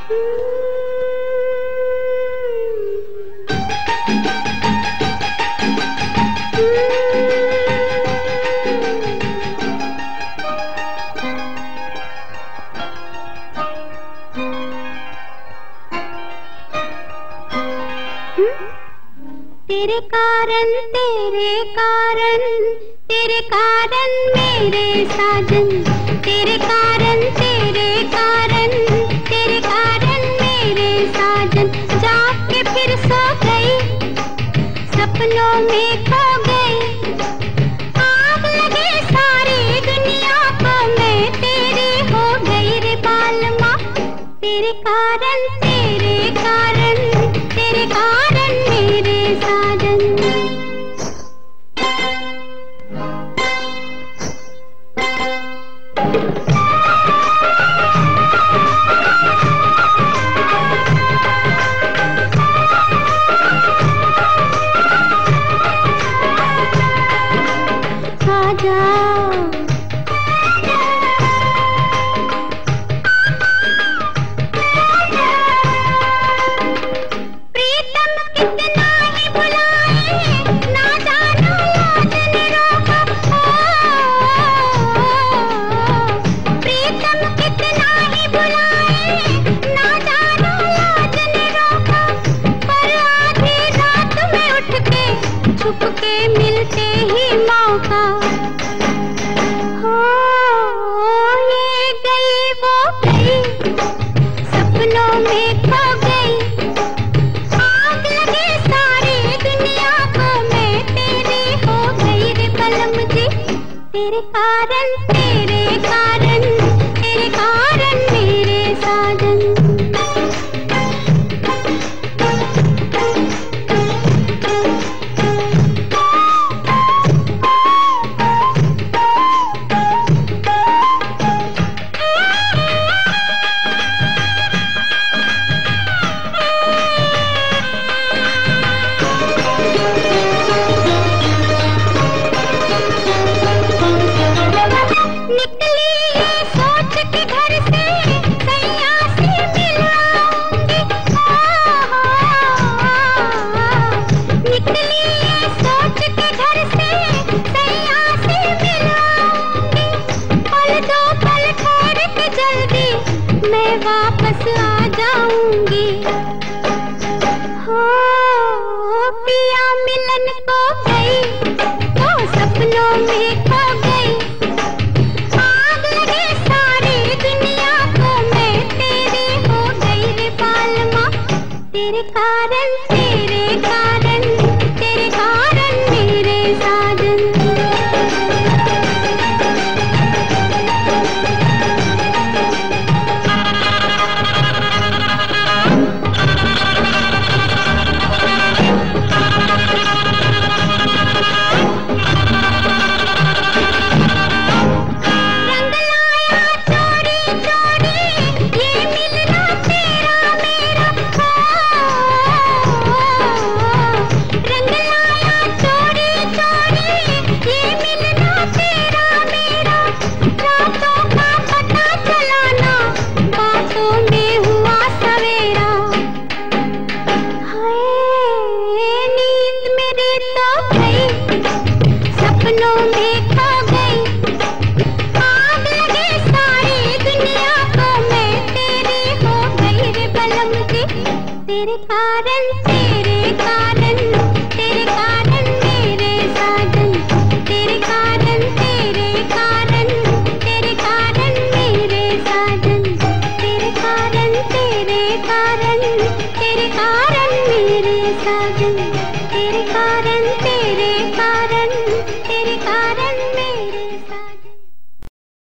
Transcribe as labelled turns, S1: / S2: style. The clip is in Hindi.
S1: तेरे कारण मेरे साजन, तेरे कारण मेरे साजन, जाके फिर सो गई, सपनों में खो गई। आग लगे सारी दुनिया को, मैं तेरी हो गई रे बालमा। तेरे कारण मेरे साजन। आजा प्रीतम कितना ही बुलाए, ना जानो याद ने रोका। प्रीतम कितना ही बुलाए, ना जानो याद ने रोका। पर आधी रात में उठ के छुप के मिलते ही मौका। ये गई वो गई, सपनों में खो गई। आग लगे सारी दुनिया को, मैं तेरी हो गई रे बलम जी। तेरे कारण मेरे साजन। मैं वापस आ जाऊंगी। हो पिया मिलन को गई, वो सपनों में खो गई। आग लगे सारी दुनिया को, मैं तेरी हो गई रे बालमा। तेरे कारण मेरे साजन। सपनों में खो गई, आग लगे सारी दुनिया को, मैं तेरी हो गई रे बलम जी। तेरे कारण मेरे साजन। तेरे कारण मेरे साजन। तेरे कारण मेरे साजन।